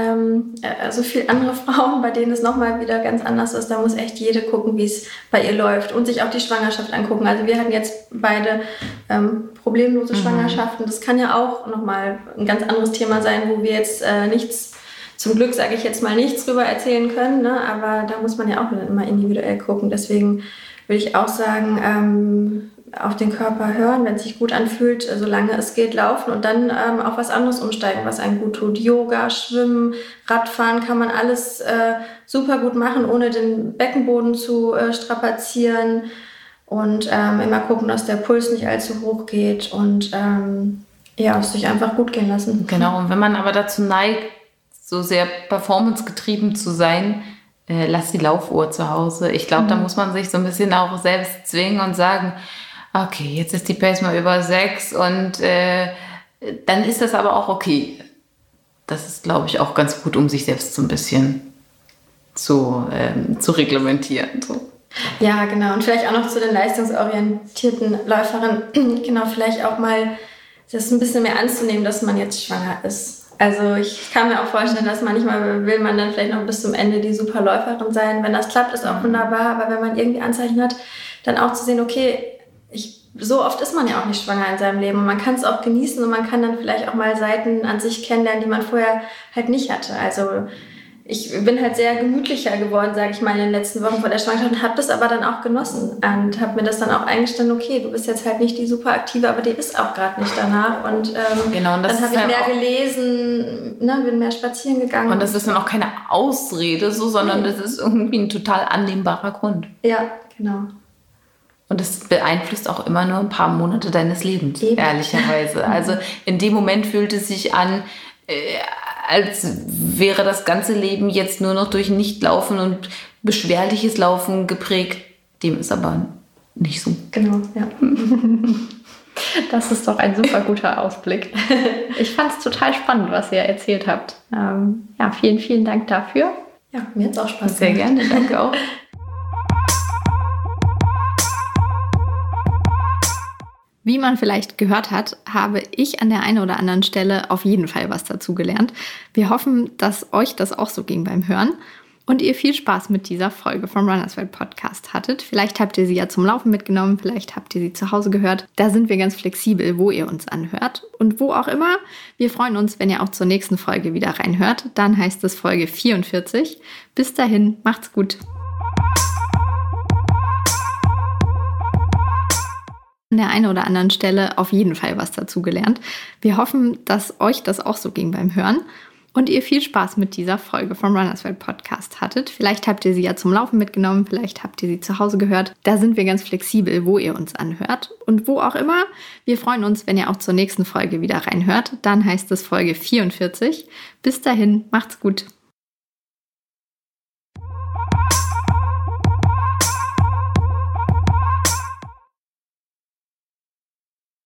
so viele andere Frauen, bei denen es nochmal wieder ganz anders ist. Da muss echt jede gucken, wie es bei ihr läuft und sich auch die Schwangerschaft angucken. Also wir hatten jetzt beide problemlose Schwangerschaften. Das kann ja auch nochmal ein ganz anderes Thema sein, wo wir jetzt zum Glück sage ich jetzt mal nichts drüber erzählen können, ne? Aber da muss man ja auch immer individuell gucken. Deswegen würde ich auch sagen, auf den Körper hören, wenn es sich gut anfühlt, solange es geht, laufen und dann auf was anderes umsteigen, was einem gut tut. Yoga, Schwimmen, Radfahren kann man alles super gut machen, ohne den Beckenboden zu strapazieren und immer gucken, dass der Puls nicht allzu hoch geht und es sich einfach gut gehen lassen. Genau, und wenn man aber dazu neigt, so sehr performancegetrieben zu sein, lass die Laufuhr zu Hause. Ich glaube, da muss man sich so ein bisschen auch selbst zwingen und sagen, okay, jetzt ist die Pace mal über 6 und dann ist das aber auch okay. Das ist, glaube ich, auch ganz gut, um sich selbst so ein bisschen zu reglementieren. So. Ja, genau. Und vielleicht auch noch zu den leistungsorientierten Läuferinnen, genau, vielleicht auch mal das ein bisschen mehr anzunehmen, dass man jetzt schwanger ist. Also ich kann mir auch vorstellen, dass manchmal will man dann vielleicht noch bis zum Ende die super Läuferin sein. Wenn das klappt, ist auch wunderbar. Aber wenn man irgendwie Anzeichen hat, dann auch zu sehen, okay, so oft ist man ja auch nicht schwanger in seinem Leben. Und man kann es auch genießen und man kann dann vielleicht auch mal Seiten an sich kennenlernen, die man vorher halt nicht hatte. Also ich bin halt sehr gemütlicher geworden, sage ich mal, in den letzten Wochen vor der Schwangerschaft und habe das aber dann auch genossen und habe mir das dann auch eingestanden, okay, du bist jetzt halt nicht die super aktive, aber die ist auch gerade nicht danach und genau, und dann habe ich mehr gelesen, bin mehr spazieren gegangen. Und das ist dann auch keine Ausrede, sondern das ist irgendwie ein total annehmbarer Grund. Ja, genau. Und das beeinflusst auch immer nur ein paar Monate deines Lebens, ehrlicherweise. Also in dem Moment fühlt es sich an, als wäre das ganze Leben jetzt nur noch durch Nichtlaufen und beschwerliches Laufen geprägt. Dem ist aber nicht so. Genau, ja. Das ist doch ein super guter Ausblick. Ich fand es total spannend, was ihr erzählt habt. Ja, vielen, vielen Dank dafür. Ja, mir hat es auch Spaß gemacht. Sehr gerne, danke auch. Wie man vielleicht gehört hat, habe ich an der einen oder anderen Stelle auf jeden Fall was dazu gelernt. Wir hoffen, dass euch das auch so ging beim Hören und ihr viel Spaß mit dieser Folge vom Runners World Podcast hattet. Vielleicht habt ihr sie ja zum Laufen mitgenommen, vielleicht habt ihr sie zu Hause gehört. Da sind wir ganz flexibel, wo ihr uns anhört und wo auch immer. Wir freuen uns, wenn ihr auch zur nächsten Folge wieder reinhört. Dann heißt es Folge 44. Bis dahin, macht's gut. An der einen oder anderen Stelle auf jeden Fall was dazu gelernt. Wir hoffen, dass euch das auch so ging beim Hören und ihr viel Spaß mit dieser Folge vom Runners World Podcast hattet. Vielleicht habt ihr sie ja zum Laufen mitgenommen, vielleicht habt ihr sie zu Hause gehört. Da sind wir ganz flexibel, wo ihr uns anhört und wo auch immer. Wir freuen uns, wenn ihr auch zur nächsten Folge wieder reinhört. Dann heißt es Folge 44. Bis dahin, macht's gut.